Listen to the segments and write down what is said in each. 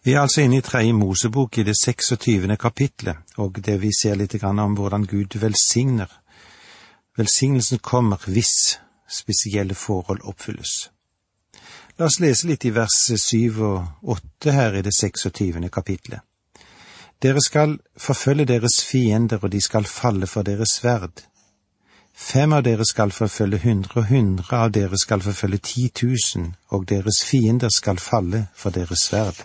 Vi er altså inne i 3. Mosebok i det 26. kapitlet, og det vi ser litt om hvordan Gud velsigner. Velsignelsen kommer hvis spesielle forhold oppfylles. La oss lese litt i vers 7 og 8 her i det 26. kapitlet. Dere skal forfølge deres fiender, og de skal falle for deres sverd. 5 av dere skal forfølge 100, og 100 av dere skal forfølge 10 000, og deres fiender skal falle for deres sverd.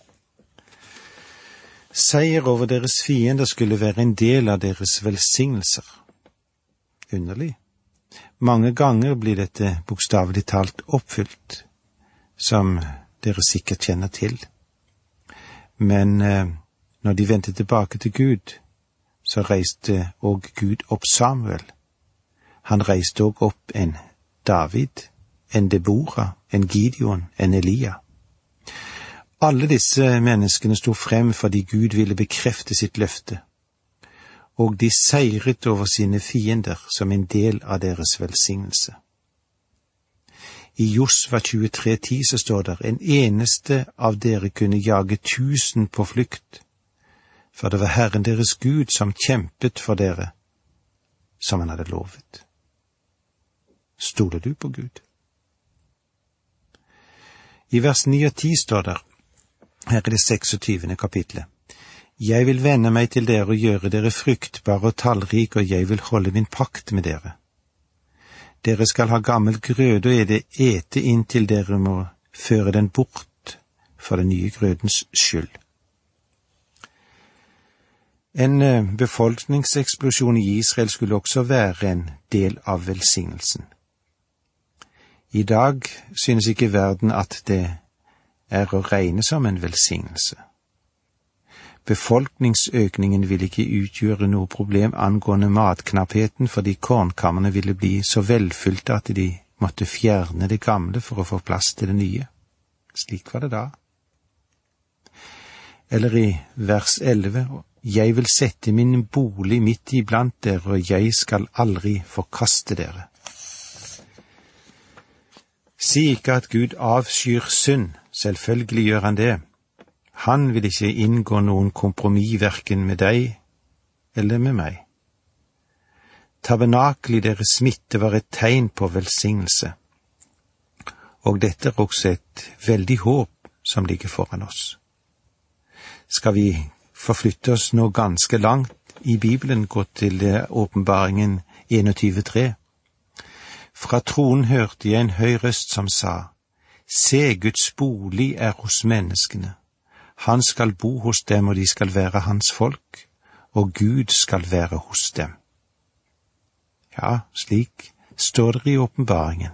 Seier over deres fiender skulle være en del av deres velsignelser. Underlig. Mange ganger blir dette bokstavelig talt oppfylt, som dere sikkert kjenner til. Men når de vendte tilbake til Gud, så reiste også Gud opp Samuel. Han reiste også opp en David, en Deborah, en Gideon, en Elia. Alle disse menneskene stod frem fordi Gud ville bekrefte sitt løfte, og de seiret over sine fiender som en del av deres velsignelse. I Josva 23:10 så står det: En eneste av dere kunne jage 1000 på flukt, for det var Herren deres Gud som kjempet for dere, som han hadde lovet. Stoler du på Gud? I vers 9 og 10 står det, her er det 26. kapitlet: Jeg vil vende meg til dere og gjøre dere fruktbare og tallrike, og jeg vil holde min pakt med dere. Dere skal ha gammel grøde og ete inntil dere må føre den bort for den nye grødens skyld. En befolkningseksplosjon i Israel skulle også være en del av velsignelsen. I dag synes ikke verden at det er å regne som en velsignelse. Befolkningsøkningen ville ikke utgjøre noe problem angående matknappheten, fordi kornkammerne ville bli så velfylte at de måtte fjerne det gamle for å få plass til det nye. Slik var det da. Eller i vers 11: Jeg vil sette min bolig midt iblant dere, og jeg skal aldri forkaste dere. Si ikke at Gud avskyr synd, selvfølgelig gjør han det. Han vil ikke inngå noen kompromiss hverken med deg eller med meg. Tabernakel i deres midte var et tegn på velsignelse, og dette er også et veldig håp som ligger foran oss. Skal vi forflytte oss nå ganske langt i Bibelen, gå til Åpenbaringen 21:3. Fra tronen hørte jeg en høy røst som sa: Se, Guds bolig er hos menneskene. Han skal bo hos dem, og de skal være hans folk, og Gud skal være hos dem. Ja, slik står det i Åpenbaringen.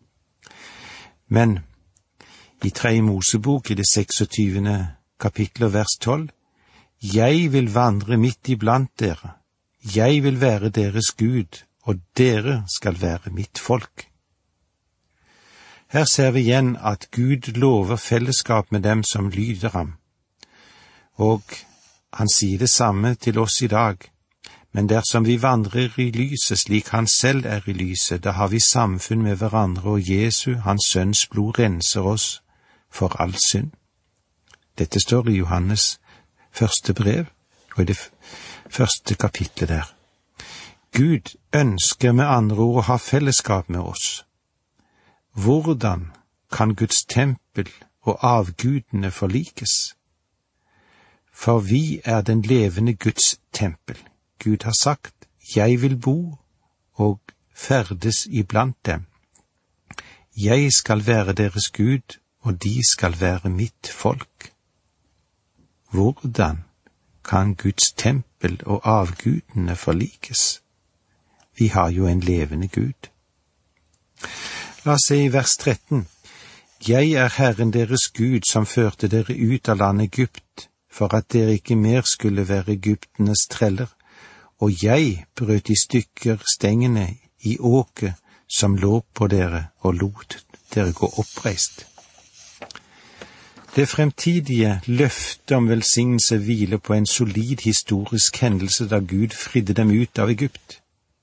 Men i 3. Mosebok i det 26. kapittel vers 12: Jeg vil vandre midt iblant dere. Jeg vil være deres Gud, og dere skal være mitt folk. Her ser vi igjen at Gud lover fellesskap med dem som lyder ham. Og han sier det samme til oss i dag. Men dersom vi vandrer i lyset slik han selv er i lyset, da har vi samfunn med hverandre, og Jesu, hans sønns blod, renser oss for all synd. Dette står i Johannes første brev, og i det 1. kapitlet der. Gud ønsker med andre ord å ha fellesskap med oss. Hvordan kan Guds tempel og avgudene forlikes? For vi er den levende Guds tempel. Gud har sagt: Jeg vil bo og ferdes iblant dem. Jeg skal være deres Gud, og de skal være mitt folk. Hvordan kan Guds tempel og avgudene forlikes? Vi har jo en levende Gud. La oss se i vers 13. Jeg er Herren deres Gud, som førte dere ut av landet Egypt, for at dere ikke mer skulle være egyptenes treller, og jeg brøt i stykker stengene i åket som lå på dere, og lot dere gå oppreist. Det fremtidige løftet om velsignelse hviler på en solid historisk hendelse da Gud fridde dem ut av Egypt.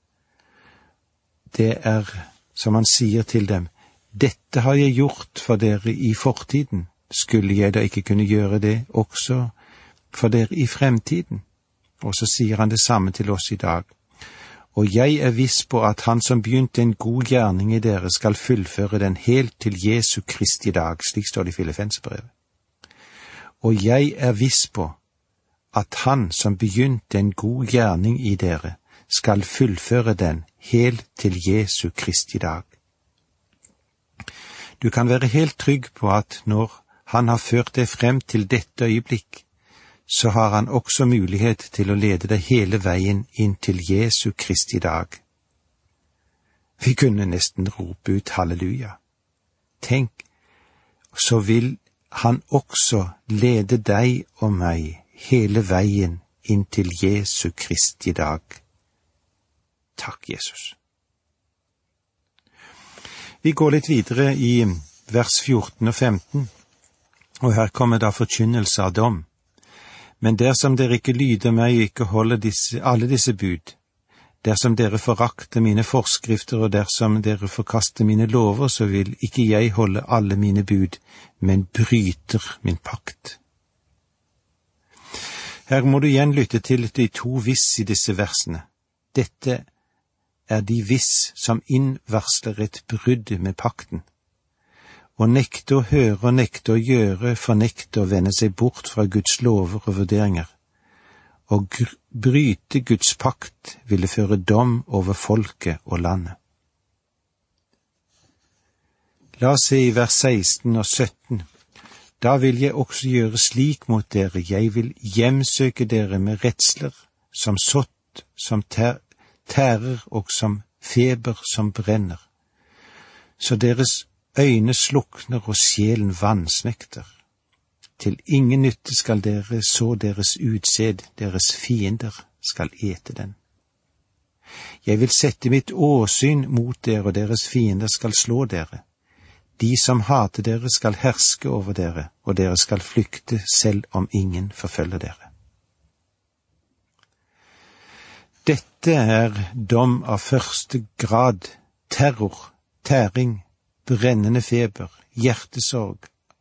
Det er, som han sier til dem: Dette har jeg gjort for dere i fortiden, skulle jeg da ikke kunne gjøre det også for dere i fremtiden? Og så sier han det samme til oss i dag. Og jeg er viss på at han som begynte en god gjerning i dere skal fullføre den helt til Jesu Kristi dag, slik står det i Filippenserbrevet. Og jeg er viss på at han som begynte en god gjerning i dere skal fullføre den helt til Jesu Kristi dag. Du kan være helt trygg på at når han har ført deg frem til dette øyeblikk, så har han også mulighet til å lede deg hele veien inn til Jesu Kristi dag. Vi kunne nesten rope ut halleluja. Tenk, så vil han også lede deg og meg hele veien inn til Jesu Kristi dag. Takk, Jesus. Vi går litt videre i vers 14 og 15, og her kommer da forkynnelse av dom. Men dersom dere ikke lyder meg og ikke holder alle disse bud, dersom dere forakter mine forskrifter og dersom dere forkaster mine lover, så vil ikke jeg holde alle mine bud, men bryter min pakt. Her må du igjen lytte til de to hvis i disse versene. Dette er de hvis som innvarsler et brudd med pakten. Å nekte å høre og nekte å gjøre, fornekte å vende seg bort fra Guds lover og vurderinger. Å bryte Guds pakt ville føre dom over folket og landet. La oss se i vers 16 og 17. Da vil jeg også gjøre slik mot dere, jeg vil hjemsøke dere med redsler, som sott, som tærer og som feber som brenner. Så deres øyne slukner og sjelen vansmekter. Til ingen nytte skal dere så deres utsed, deres fiender skal ete den. Jeg vil sette mitt åsyn mot dere, og deres fiender skal slå dere. De som hater dere skal herske over dere, og dere skal flykte selv om ingen forfølger dere. Dette er dom av første grad, terror, tæring, brennende feber, hjertesorg,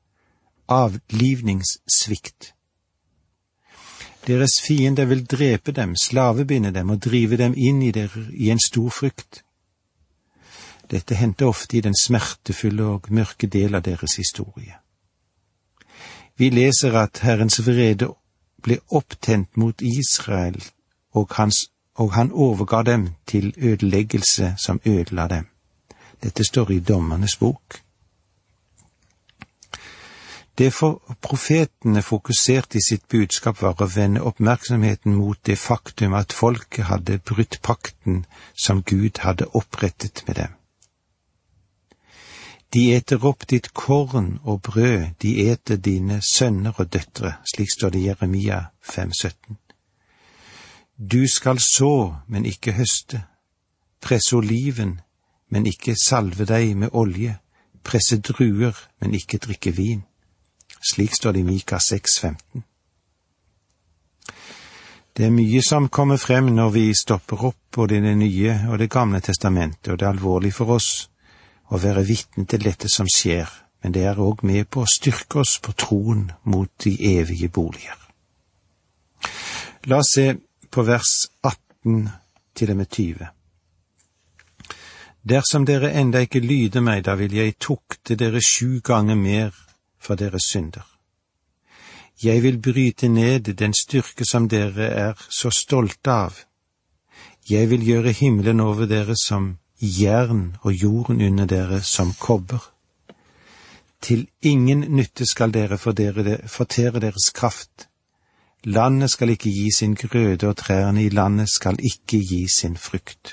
avlivningssvikt. Deres fiender vil drepe dem, slavebinde dem og drive dem inn i en stor frykt. Dette hendte ofte i den smertefulle og mørke del av deres historie. Vi leser at Herrens vrede ble opptent mot Israel, og han overga dem til ødeleggelse som ødela dem. Dette står i Dommernes bok. Det for profetene fokuserte i sitt budskap var å vende oppmerksomheten mot det faktum at folket hadde brutt pakten som Gud hadde opprettet med dem. De eter opp ditt korn og brød, de eter dine sønner og døtre, slik står det i Jeremia 5,17. Du skal så, men ikke høste, presse oliven, men ikke salve deg med olje, presse druer, men ikke drikke vin. Slik står det i Mika 6,15. Det er mye som kommer frem når vi stopper opp både i Det nye og Det gamle testamentet, og det er alvorlig for oss å være vitne til dette som skjer, men det er også med på å styrke oss på troen mot de evige boliger. La oss se på vers 18 til og med 20. Dersom dere enda ikke lyder meg, da vil jeg tukte dere 7 ganger mer for deres synder. Jeg vil bryte ned den styrke som dere er så stolte av. Jeg vil gjøre himmelen over dere som jern og jorden under dere som kobber. Til ingen nytte skal dere fortere deres kraft. Landet skal ikke gi sin grøde, og trærne i landet skal ikke gi sin frukt.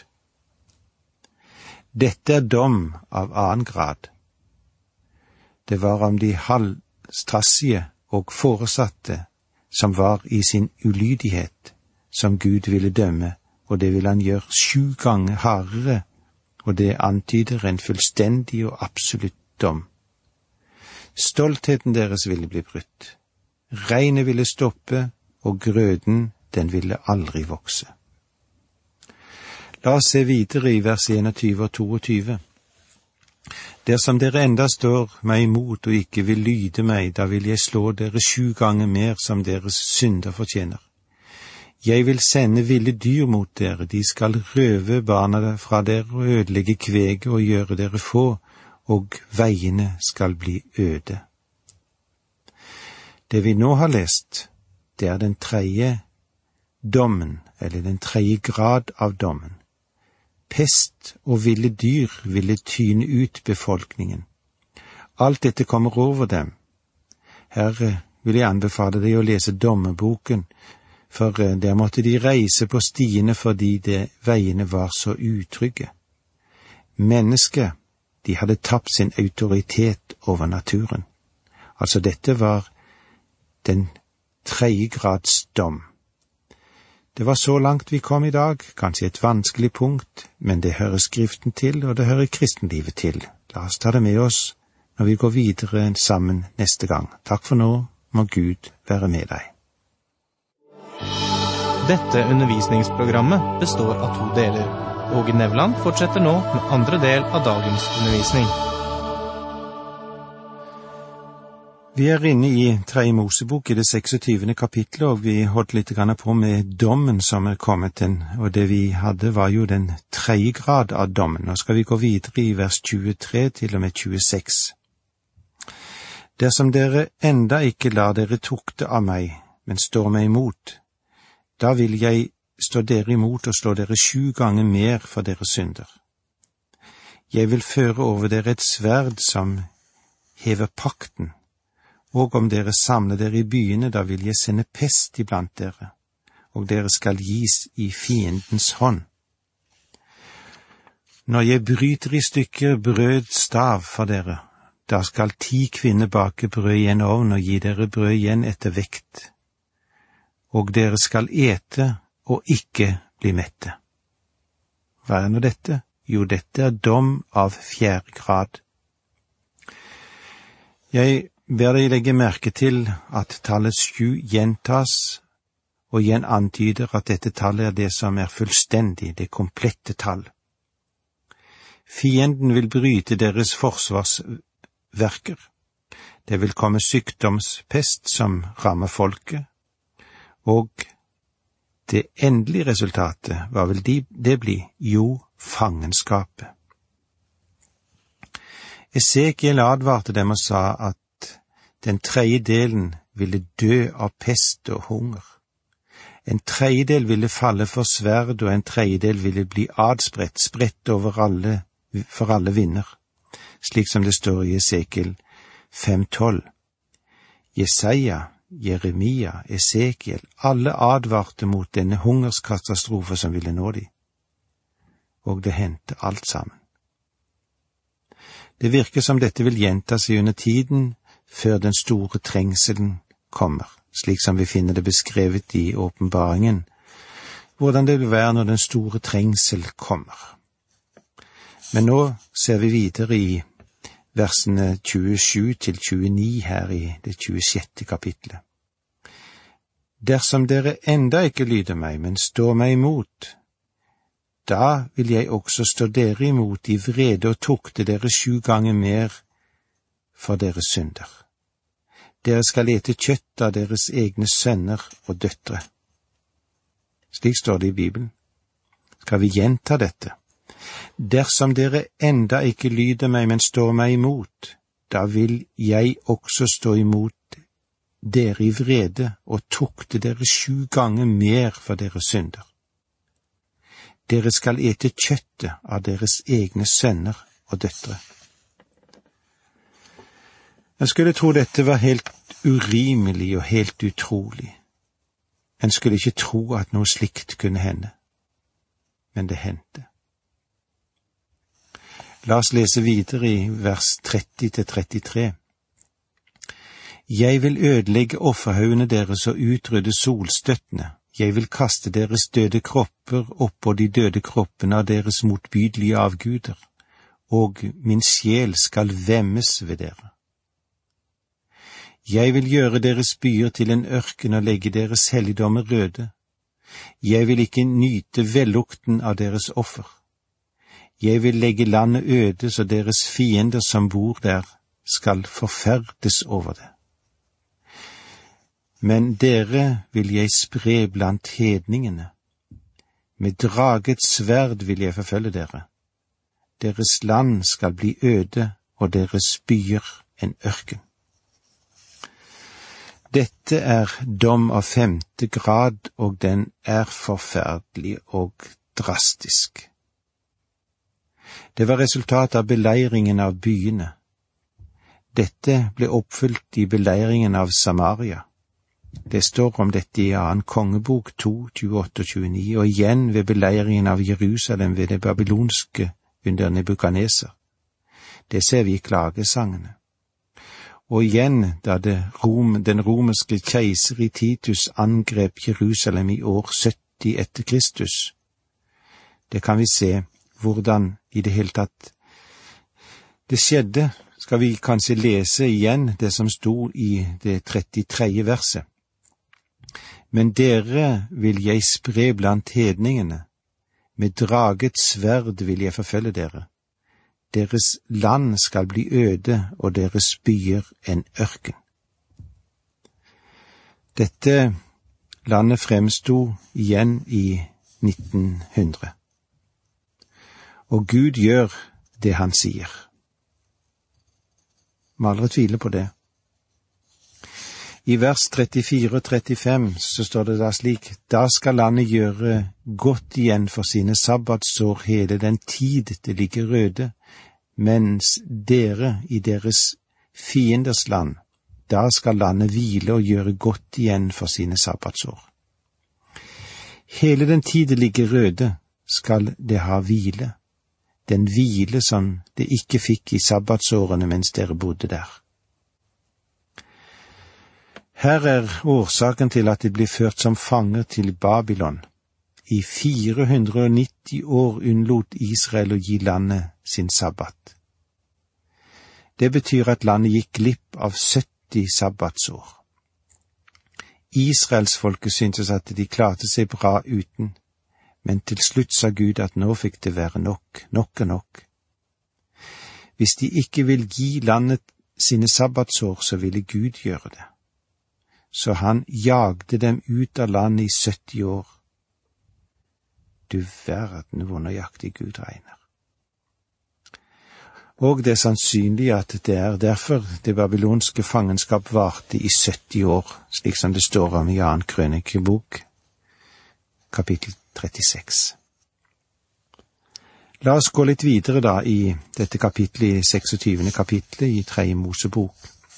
Dette er dom av annen grad. Det var om de halvstrassige og foresatte som var i sin ulydighet, som Gud ville dømme, og det vil han gjøre 7 ganger hardere, og det antyder en fullstendig og absolutt dom. Stoltheten deres ville bli brutt. Regnet ville stoppe, og grøden, den ville aldri vokse. La oss se videre i vers 21 og 22. Dersom dere enda står meg imot og ikke vil lyde meg, da vil jeg slå dere 7 ganger mer som deres synder fortjener. Jeg vil sende ville dyr mot dere, de skal røve barna fra dere og ødelegge kveget og gjøre dere få, og veiene skal bli øde. Det vi nå har lest, det er den 3. dommen, eller den 3. grad av dommen. Pest og ville dyr ville tyne ut befolkningen. Alt dette kommer over dem. Her vil jeg anbefale deg å lese dommeboken, for der måtte de reise på stiene fordi veiene var så utrygge. Mennesket, de hadde tapt sin autoritet over naturen. Altså dette var den 3. grads dom. Det var så langt vi kom i dag, kanskje et vanskelig punkt, men det hører Skriften til, og det hører kristenlivet til. La oss ta det med oss når vi går videre sammen neste gang. Takk for nå, må Gud være med deg. Dette undervisningsprogrammet består av 2 deler. Åge Nevland fortsetter nå med andre del av dagens undervisning. Vi er inne i 3. Mosebok i det 26. kapitlet, og vi holdt litt på med dommen som er kommet til, og det vi hadde var jo den 3. grad av dommen. Nå skal vi gå videre i vers 23 til og med 26. Dersom dere enda ikke lar dere tukte av meg, men står meg imot, da vil jeg stå dere imot og slå dere 7 ganger mer for deres synder. Jeg vil føre over dere et sverd som hever pakten, og om dere samler dere i byene, da vil jeg sende pest iblant dere, og dere skal gis i fiendens hånd. Når jeg bryter i stykker brødstav for dere, da skal 10 kvinner bake brød i en ovn og gi dere brød igjen etter vekt, og dere skal ete og ikke bli mette. Hva er nå dette? Jo, dette er dom av 4. grad. Jeg ber deg legge merke til at tallet 7 gjentas, og igjen antyder at dette tallet er det som er fullstendig, det komplette tall. Fienden vil bryte deres forsvarsverker. Det vil komme sykdomspest som rammer folket, og det endelige resultatet, hva vil det bli? Jo, fangenskapet. Esekiel advarte dem og sa at den 3. delen ville dø av pest og hunger. En 3. del ville falle for sverd, og en 3. del ville bli adspredt, spredt over for alle vinder, slik som det står i Esekiel 5:12. Jesaja, Jeremia, Esekiel, alle advarte mot denne hungerskatastrofe som ville nå dem. Og det hendte alt sammen. Det virker som dette vil gjenta seg under tiden før den store trengselen kommer, slik som vi finner det beskrevet i åpenbaringen, hvordan det vil være når den store trengsel kommer. Men nå ser vi videre i versene 27-29 her i det 26. kapitlet. Dersom dere enda ikke lyder meg, men står meg imot, da vil jeg også stå dere imot i vrede og tukte dere 7 ganger mer for deres synder. Dere skal ete kjøtt av deres egne sønner og døtre. Slik står det i Bibelen. Skal vi gjenta dette? Dersom dere enda ikke lyder meg, men står meg imot, da vil jeg også stå imot dere i vrede og tukte dere 7 ganger mer for deres synder. Dere skal ete kjøttet av deres egne sønner og døtre. En skulle tro dette var helt urimelig og helt utrolig. En skulle ikke tro at noe slikt kunne hende. Men det hendte. La oss lese videre i vers 30-33. Jeg vil ødelegge offerhaugene deres og utrydde solstøttene. Jeg vil kaste deres døde kropper oppå de døde kroppene av deres motbydelige avguder, og min sjel skal vemmes ved dere. Jeg vil gjøre deres byer til en ørken og legge deres helligdommer røde. Jeg vil ikke nyte vellukten av deres offer. Jeg vil legge landet øde, så deres fiender som bor der skal forferdes over det. Men dere vil jeg spre blant hedningene. Med dragets sverd vil jeg forfølge dere. Deres land skal bli øde, og deres byer en ørken. Dette er dom av 5. grad, og den er forferdelig og drastisk. Det var resultatet av beleiringen av byene. Dette ble oppfylt i beleiringen av Samaria. Det står om dette i 2. kongebok 2, 28 og 29, og igjen ved beleiringen av Jerusalem ved det babylonske under Nebukadneser. Det ser vi i klagesangene. Og igjen da den romerske keiser i Titus angrep Jerusalem i år 70 etter Kristus. Det kan vi se hvordan i det hele tatt det skjedde. Skal vi kanskje lese igjen det som sto i det 33. verset. Men dere vil jeg spre blant hedningene, med dragets sverd vil jeg forfølge dere. Deres land skal bli øde, og deres byer en ørken. Dette landet fremsto igjen i 1900. Og Gud gjør det han sier. Må aldri tvile på det. I vers 34 og 35 så står det da slik: Da skal landet gjøre godt igjen for sine sabbatsår hele den tid det ligger røde, mens dere i deres fienders land, da skal landet hvile og gjøre godt igjen for sine sabbatsår. Hele den tid det ligger røde, skal det ha hvile, den hvile som det ikke fikk i sabbatsårene mens dere bodde der. Her er årsaken til at de blir ført som fanger til Babylon. I 490 år unnlot Israel å gi landet sin sabbat. Det betyr at landet gikk glipp av 70 sabbatsår. Israelsfolket syntes at de klarte seg bra uten, men til slutt sa Gud at nå fikk det være nok, nok og nok. Hvis de ikke vil gi landet sine sabbatsår, så ville Gud gjøre det. Så han jagde dem ut av landet i 70 år. Du verden hvor nøyaktig Gud regner. Og det er sannsynlig at det er derfor det babylonske fangenskap varte i 70 år, slik som det står om i 2. krønikebok, kapittel 36. La oss gå litt videre da i dette kapittelet, i 26. kapittelet i 3. Mosebok.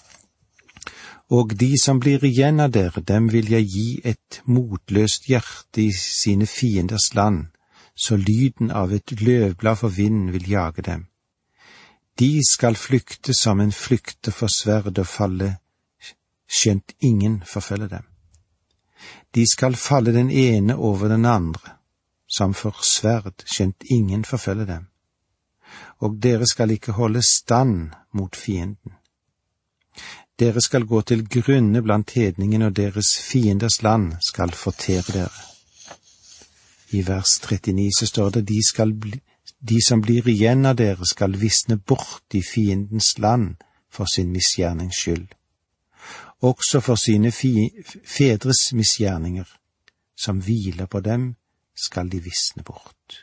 Og de som blir igjen av dere, dem vil jeg gi et motløst hjerte i sine fienders land, så lyden av et løvblad for vinden vil jage dem. De skal flykte som en flykter for sverd og falle, skjønt ingen forfølger dem. De skal falle den ene over den andre, som for sverd, skjønt ingen forfølger dem. Og dere skal ikke holde stand mot fienden. Dere skal gå til grunne blant hedningene, og deres fienders land skal fortere dere. I vers 39 så står det: de som blir igjen av dere skal visne bort i fiendens land for sin misgjernings skyld. Også for sine fedres misgjerninger, som hviler på dem, skal de visne bort.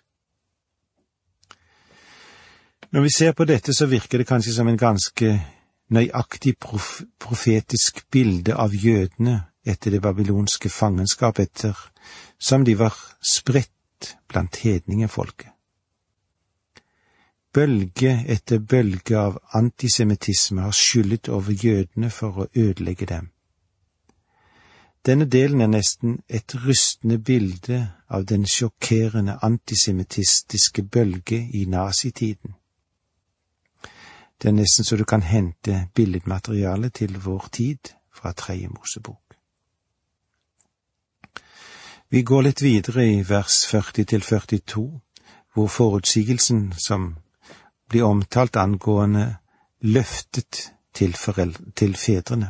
Når vi ser på dette, så virker det kanskje som en ganske nøyaktig profetisk bilde av jødene etter det babylonske fangenskap, etter som de var spredt blant hedningefolket. Bølge etter bølge av antisemittisme har skyllet over jødene for å ødelegge dem. Denne delen er nesten et rystende bilde av den sjokkerende antisemittistiske bølge i nazitiden. Det er nesten så du kan hente billedmateriale til vår tid fra 3. Mosebok. Vi går litt videre i vers 40-42, hvor forutsigelsen som blir omtalt angående løftet til fedrene.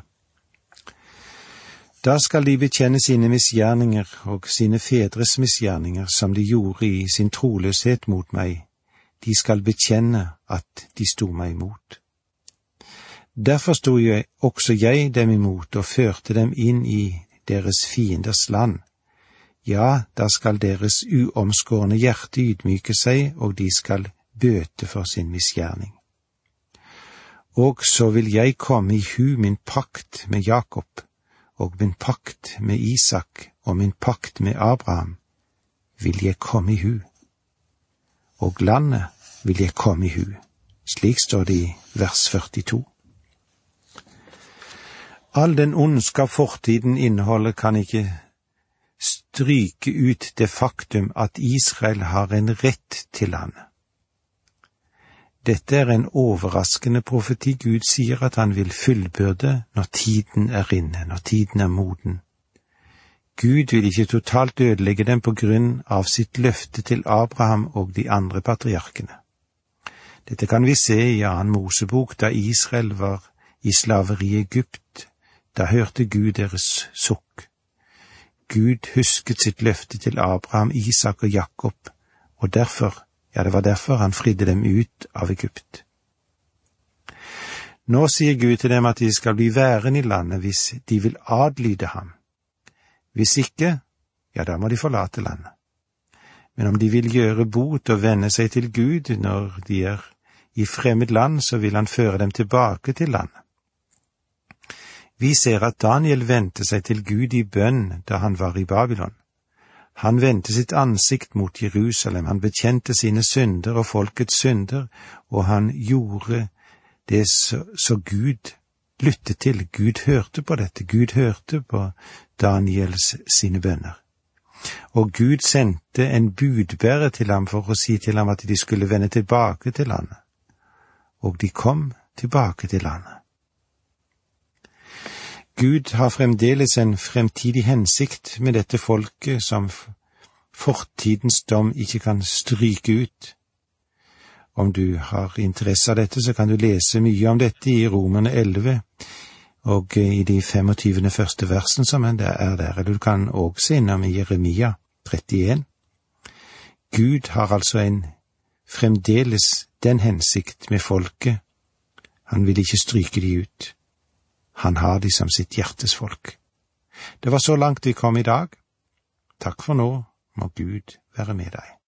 Da skal de bekjenne sine misgjerninger og sine fedres misgjerninger som de gjorde i sin troløshet mot meg. de skal bekjenne at de sto meg imot. Derfor sto også jeg dem imot og førte dem inn i deres fienders land. Ja, da skal deres uomskårne hjerte ydmyke seg, og de skal bøte for sin misgjerning. Og så vil jeg komme i hu min pakt med Jakob, og min pakt med Isak, og min pakt med Abraham, vil jeg komme i hu. Og landet vil jeg komme i hu. Slik står det i vers 42. All den ondskap fortiden inneholder kan ikke stryke ut det faktum at Israel har en rett til landet. Dette er en overraskende profeti. Gud sier at han vil fullbyrde når tiden er inne, når tiden er moden. Gud vil ikke totalt ødelegge dem på grunn av sitt løfte til Abraham og de andre patriarkene. Dette kan vi se i 2. Mosebok, da Israel var i slaveri i Egypt. Da hørte Gud deres sukk. Gud husket sitt løfte til Abraham, Isak og Jakob, og derfor, det var derfor han fridde dem ut av Egypt. Nå sier Gud til dem at de skal bli værende i landet hvis de vil adlyde ham. Hvis ikke, da må de forlate landet. Men om de vil gjøre bot og vende seg til Gud når de er i fremmed land, så vil han føre dem tilbake til landet. Vi ser at Daniel vendte seg til Gud i bønn da han var i Babylon. Han vendte sitt ansikt mot Jerusalem, han bekjente sine synder og folkets synder, og han gjorde det så Gud lyttet til. Gud hørte på dette, Gud hørte på Daniels sine bønner. Og Gud sendte en budbærer til ham for å si til ham at de skulle vende tilbake til landet. Og de kom tilbake til landet. Gud har fremdeles en fremtidig hensikt med dette folket som fortidens dom ikke kan stryke ut. Om du har interesse av dette, så kan du lese mye om dette i Romerne 11 og i de 25. første versen som er der. Eller du kan også se innom i Jeremia 31. Gud har altså fremdeles den hensikt med folket. Han vil ikke stryke de ut. Han har de som sitt hjertes folk. Det var så langt vi kom i dag. Takk for nå, må Gud være med deg.